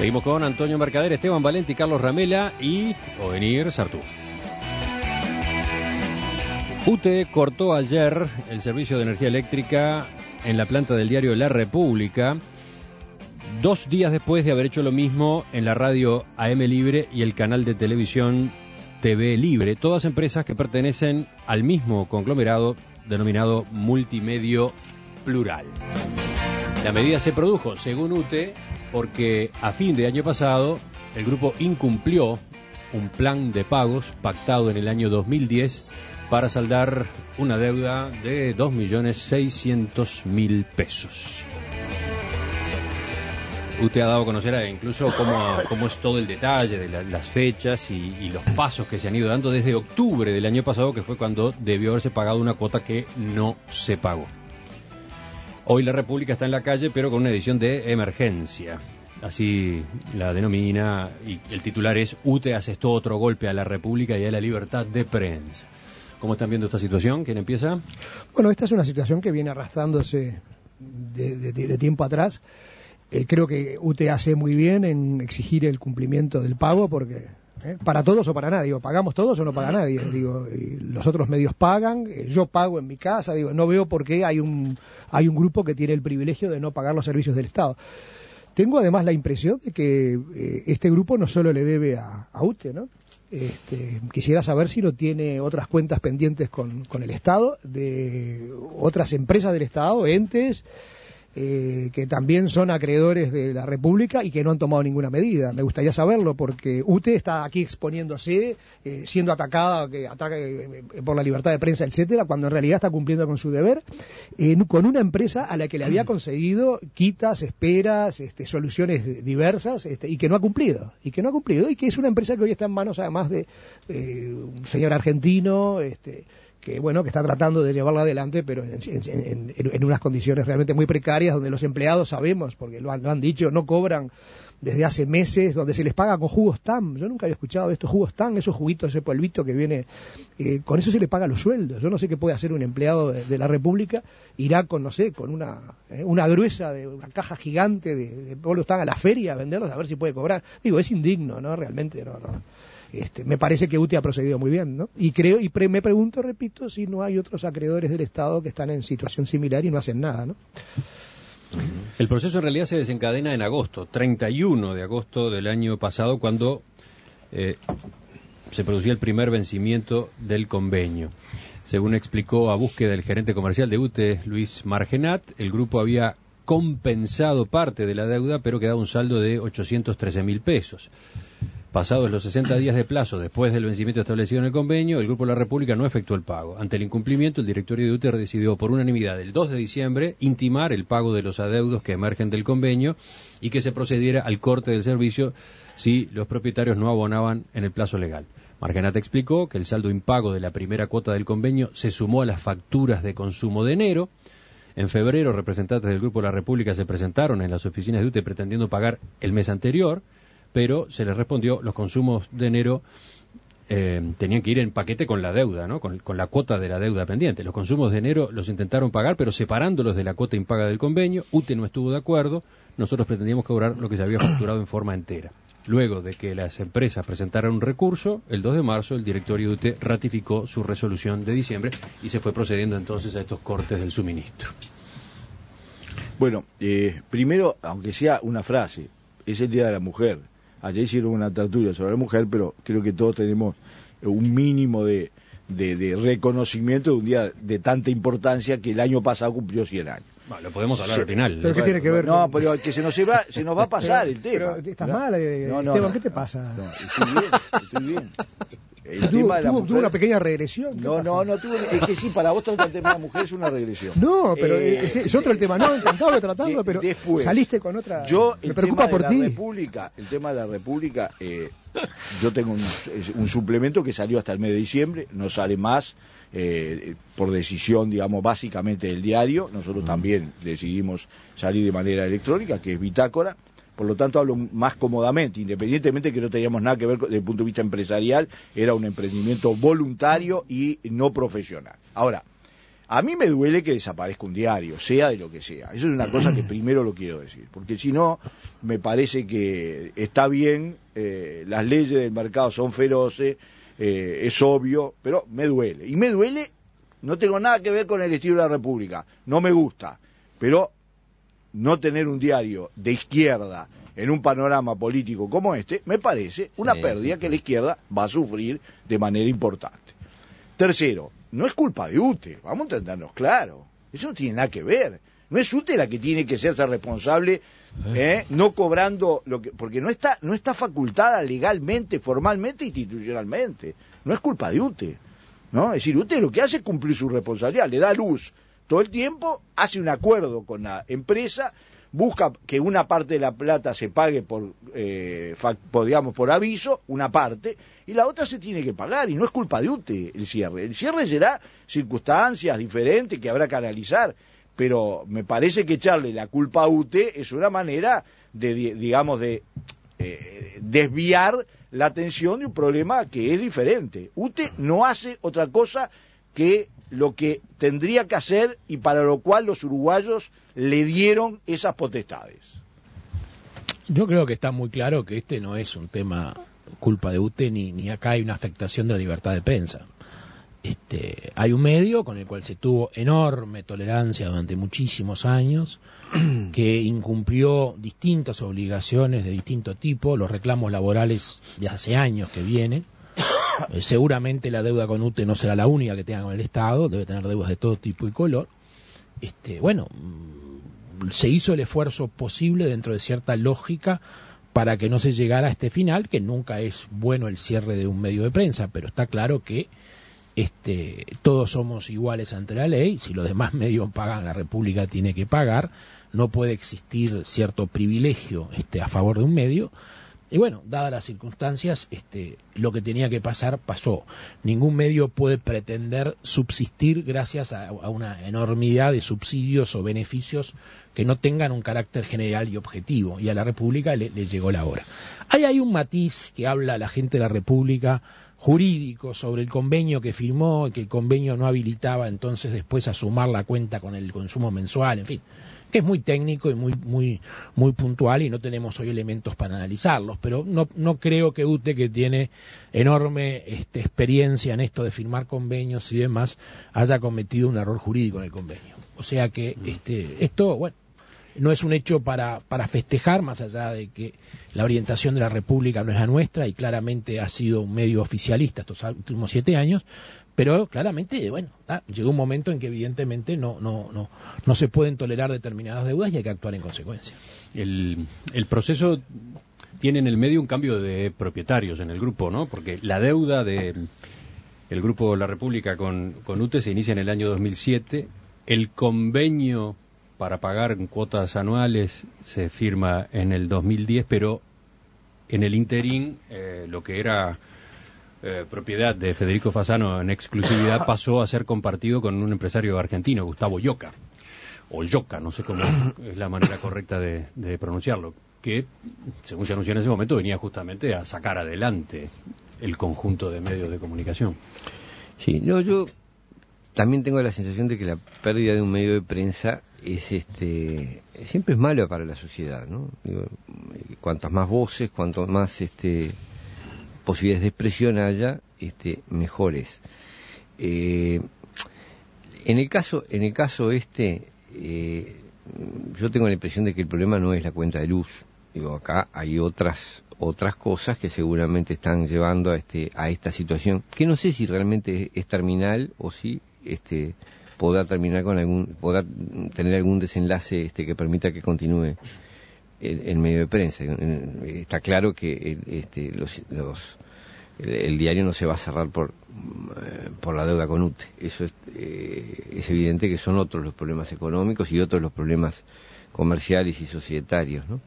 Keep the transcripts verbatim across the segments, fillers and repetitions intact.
Seguimos con Antonio Mercader, Esteban Valenti, Carlos Ramela y Ovenir Sartú. U T E cortó ayer el servicio de energía eléctrica en la planta del diario La República, dos días después de haber hecho lo mismo en la radio A M Libre y el canal de televisión T V Libre, todas empresas que pertenecen al mismo conglomerado denominado Multimedio Plural. La medida se produjo, según U T E, porque a fin de año pasado el grupo incumplió un plan de pagos pactado en el año dos mil diez para saldar una deuda de dos millones seiscientos mil pesos. U T E ha dado a conocer incluso cómo, cómo es todo el detalle de la, las fechas y, y los pasos que se han ido dando desde octubre del año pasado, que fue cuando debió haberse pagado una cuota que no se pagó. Hoy La República está en la calle, pero con una edición de emergencia, así la denomina, y el titular es: U T E asestó otro golpe a la República y a la libertad de prensa. ¿Cómo están viendo esta situación? ¿Quién empieza? Bueno, esta es una situación que viene arrastrándose de, de, de tiempo atrás. Eh, creo que U T E hace muy bien en exigir el cumplimiento del pago, porque eh, para todos o para nadie, digo, pagamos todos o no paga nadie, digo, y los otros medios pagan, eh, yo pago en mi casa, digo, no veo por qué hay un hay un grupo que tiene el privilegio de no pagar los servicios del Estado. Tengo además la impresión de que eh, este grupo no solo le debe a, a U T E, ¿no? Este, quisiera saber si no tiene otras cuentas pendientes con, con el Estado, de otras empresas del Estado, entes, eh, que también son acreedores de la República y que no han tomado ninguna medida. Me gustaría saberlo porque U T E está aquí exponiéndose, eh, siendo atacada que ataca, eh, por la libertad de prensa, etcétera, cuando en realidad está cumpliendo con su deber, eh, con una empresa a la que le había concedido quitas, esperas, este, soluciones diversas, este, y que no ha cumplido, y que no ha cumplido, y que es una empresa que hoy está en manos además de eh, un señor argentino, este, que bueno, que está tratando de llevarla adelante, pero en, en, en, en unas condiciones realmente muy precarias, donde los empleados, sabemos, porque lo han, lo han dicho, no cobran desde hace meses, donde se les paga con jugos T A M. Yo nunca había escuchado de estos jugos T A M, esos juguitos, ese polvito que viene, eh, con eso se les paga los sueldos. Yo no sé qué puede hacer un empleado de, de la República, irá con, no sé, con una eh, una gruesa, de una caja gigante de, de polvos T A M a la feria a venderlos, a ver si puede cobrar. Digo, es indigno, ¿no? Realmente, no, no. Este, me parece que U T E ha procedido muy bien, ¿no? Y creo y pre, me pregunto, repito, si no hay otros acreedores del Estado que están en situación similar y no hacen nada, ¿no? El proceso en realidad se desencadena en agosto, treinta y uno de agosto del año pasado, cuando eh, se producía el primer vencimiento del convenio. Según explicó a búsqueda del gerente comercial de U T E, Luis Margenat, el grupo había compensado parte de la deuda, pero quedaba un saldo de ochocientos trece mil pesos. Pasados los sesenta días de plazo después del vencimiento establecido en el convenio, el Grupo La República no efectuó el pago. Ante el incumplimiento, el directorio de U T E decidió por unanimidad el dos de diciembre intimar el pago de los adeudos que emergen del convenio y que se procediera al corte del servicio si los propietarios no abonaban en el plazo legal. Margenat explicó que el saldo impago de la primera cuota del convenio se sumó a las facturas de consumo de enero. En febrero, representantes del Grupo La República se presentaron en las oficinas de U T E pretendiendo pagar el mes anterior, pero se les respondió los consumos de enero eh, tenían que ir en paquete con la deuda, ¿no? Con, con la cuota de la deuda pendiente. Los consumos de enero los intentaron pagar, pero separándolos de la cuota impaga del convenio. U T E no estuvo de acuerdo. Nosotros pretendíamos cobrar lo que se había facturado en forma entera. Luego de que las empresas presentaran un recurso, el dos de marzo el directorio de U T E ratificó su resolución de diciembre y se fue procediendo entonces a estos cortes del suministro. Bueno, eh, primero, aunque sea una frase, es el Día de la Mujer. Ayer hicieron una tertulia sobre la mujer, pero creo que todos tenemos un mínimo de, de, de reconocimiento de un día de tanta importancia que el año pasado cumplió cien años. Bueno, lo podemos hablar sí. al final. ¿Pero qué tiene que ver? No, pero que se nos va, se nos va a pasar el tema. Pero estás mal, eh, no, no, Esteban, no, ¿qué te no, pasa? No, estoy bien, estoy bien. El tuvo, tema de la tuvo, mujer... tuvo una pequeña regresión. No, no, no, tuvo... es que sí, para vos tratar el tema de la mujer es una regresión. No, pero eh, es, es otro el tema, no, encantado de tratarlo, de, pero después, saliste con otra... Yo, me el preocupa tema por de ti. la República, el tema de la República, eh, yo tengo un, un suplemento que salió hasta el mes de diciembre, no sale más, eh, por decisión, digamos, básicamente del diario. Nosotros también decidimos salir de manera electrónica, que es Bitácora. Por lo tanto, hablo más cómodamente, independientemente que no teníamos nada que ver desde el punto de vista empresarial, era un emprendimiento voluntario y no profesional. Ahora, A mí me duele que desaparezca un diario, sea de lo que sea. Eso es una cosa que primero lo quiero decir, porque si no, me parece que está bien, eh, las leyes del mercado son feroces, eh, es obvio, pero me duele. Y me duele, no tengo nada que ver con el estilo de la República, no me gusta, pero no tener un diario de izquierda en un panorama político como este, me parece una sí, pérdida sí, que la izquierda va a sufrir de manera importante. Tercero, no es culpa de U T E, vamos a entendernos claro, eso no tiene nada que ver, no es U T E la que tiene que serse responsable, eh, no cobrando lo que, porque no está, no está facultada legalmente, formalmente, institucionalmente, no es culpa de U T E, ¿no? Es decir, U T E lo que hace es cumplir su responsabilidad, le da luz todo el tiempo, hace un acuerdo con la empresa, busca que una parte de la plata se pague por, eh, por, digamos, por aviso, una parte, y la otra se tiene que pagar, y no es culpa de U T E el cierre. El cierre será circunstancias diferentes que habrá que analizar, pero me parece que echarle la culpa a U T E es una manera de, digamos, de eh, desviar la atención de un problema que es diferente. U T E no hace otra cosa que lo que tendría que hacer y para lo cual los uruguayos le dieron esas potestades. Yo creo que está muy claro que este no es un tema culpa de U T E, ni, ni acá hay una afectación de la libertad de prensa. Este, hay un medio con el cual se tuvo enorme tolerancia durante muchísimos años, que incumplió distintas obligaciones de distinto tipo, los reclamos laborales de hace años que vienen. Eh, seguramente la deuda con U T E no será la única que tenga con el Estado, debe tener deudas de todo tipo y color. Este, bueno, se hizo el esfuerzo posible dentro de cierta lógica para que no se llegara a este final, que nunca es bueno el cierre de un medio de prensa, pero está claro que este, todos somos iguales ante la ley, si los demás medios pagan, la República tiene que pagar, no puede existir cierto privilegio este, a favor de un medio. Y bueno, dadas las circunstancias, este, lo que tenía que pasar, pasó. Ningún medio puede pretender subsistir gracias a, a una enormidad de subsidios o beneficios que no tengan un carácter general y objetivo. Y a la República le, le llegó la hora. Ahí hay un matiz que habla la gente de la República, jurídico, sobre el convenio que firmó, que el convenio no habilitaba entonces después a sumar la cuenta con el consumo mensual, en fin, que es muy técnico y muy muy muy puntual y no tenemos hoy elementos para analizarlos, pero no no creo que U T E, que tiene enorme este, experiencia en esto de firmar convenios y demás, haya cometido un error jurídico en el convenio. O sea que este esto, bueno, no es un hecho para para festejar, más allá de que la orientación de la República no es la nuestra y claramente ha sido un medio oficialista estos últimos siete años, pero claramente, bueno, ah, llegó un momento en que evidentemente no no no no se pueden tolerar determinadas deudas y hay que actuar en consecuencia. El, el proceso tiene en el medio un cambio de propietarios en el grupo, ¿no? Porque la deuda de el grupo La República con, con U T E se inicia en el año dos mil siete, el convenio para pagar en cuotas anuales se firma en el dos mil diez, pero en el interín eh, lo que era Eh, propiedad de Federico Fasano en exclusividad pasó a ser compartido con un empresario argentino, Gustavo Lloca, o Lloca, no sé cómo es la manera correcta de, de pronunciarlo, que, según se anunció en ese momento, venía justamente a sacar adelante el conjunto de medios de comunicación. Sí, no, yo también tengo la sensación de que la pérdida de un medio de prensa es este siempre es malo para la sociedad, ¿no? Digo, cuantas más voces, cuanto más este posibilidades de expresión haya, este, mejores. Eh, en el caso, en el caso este, eh, yo tengo la impresión de que el problema no es la cuenta de luz. Digo, acá hay otras otras cosas que seguramente están llevando a este a esta situación, que no sé si realmente es, es terminal o si este podrá terminar con algún, podrá tener algún desenlace este que permita que continúe el, el medio de prensa. Está claro que el, este, los, los, el, el diario no se va a cerrar por por la deuda con U T E. Eso es, eh, es evidente que son otros los problemas económicos y otros los problemas comerciales y societarios, ¿no?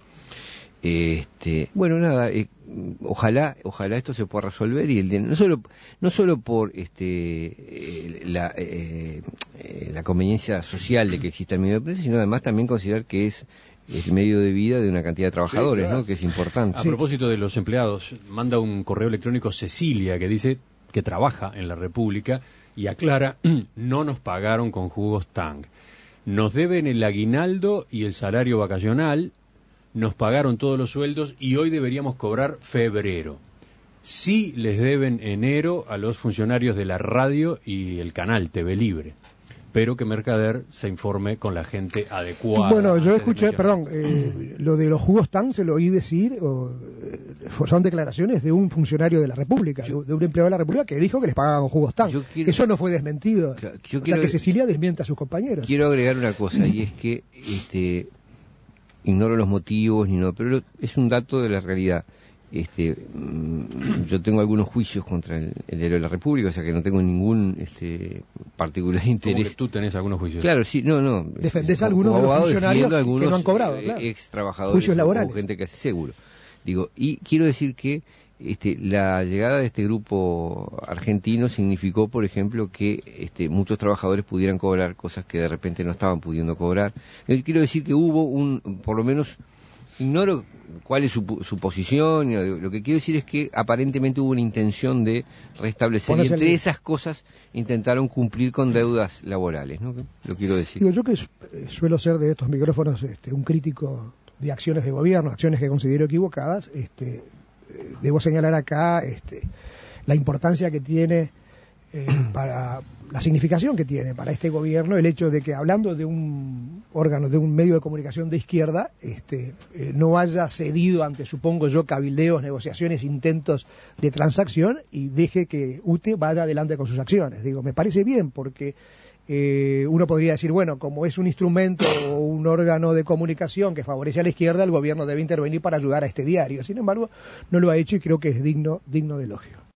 Este, bueno, nada, eh, ojalá, ojalá esto se pueda resolver y el, no solo, no solo por este eh, la, eh, eh, la conveniencia social de que exista el medio de prensa, sino además también considerar que es el medio de vida de una cantidad de trabajadores, sí, claro, ¿no? Que es importante. A sí. propósito de los empleados, manda un correo electrónico Cecilia que dice que trabaja en la República y aclara, no nos pagaron con jugos Tang. Nos deben el aguinaldo y el salario vacacional, nos pagaron todos los sueldos y hoy deberíamos cobrar febrero. Sí les deben enero a los funcionarios de la radio y el canal T V Libre, pero que Mercader se informe con la gente adecuada. Bueno, yo escuché, perdón, eh, lo de los jugos Tang se lo oí decir, o, eh, son declaraciones de un funcionario de la República, yo, de un empleado de la República que dijo que les pagaban con jugos Tang. Quiero, Eso no fue desmentido. Claro, yo o quiero, sea que Cecilia desmienta a sus compañeros. Quiero agregar una cosa, y es que este, ignoro los motivos, ni no, pero es un dato de la realidad. Este, yo tengo algunos juicios contra el, el diario de la República, o sea que no tengo ningún este, particular interés. ¿Cómo que tú tenés algunos juicios? Claro, sí, no, no. Defendés a algunos de los funcionarios algunos, que no han cobrado, claro. Ex trabajadores, juicios laborales. O gente que hace seguro. Digo, y quiero decir que este, la llegada de este grupo argentino significó, por ejemplo, que este, muchos trabajadores pudieran cobrar cosas que de repente no estaban pudiendo cobrar. Yo quiero decir que hubo un, por lo menos, ignoro cuál es su, su posición, lo que quiero decir es que aparentemente hubo una intención de restablecer, y entre esas cosas intentaron cumplir con deudas laborales, ¿no? Lo quiero decir. Digo, yo que suelo ser de estos micrófonos este, un crítico de acciones de gobierno, acciones que considero equivocadas, este, debo señalar acá este, la importancia que tiene eh, para la significación que tiene para este gobierno el hecho de que, hablando de un órgano, de un medio de comunicación de izquierda, este, eh, no haya cedido ante, supongo yo, cabildeos, negociaciones, intentos de transacción, y deje que U T E vaya adelante con sus acciones. Digo, me parece bien, porque eh, uno podría decir, bueno, como es un instrumento o un órgano de comunicación que favorece a la izquierda, el gobierno debe intervenir para ayudar a este diario. Sin embargo, no lo ha hecho y creo que es digno, digno de elogio.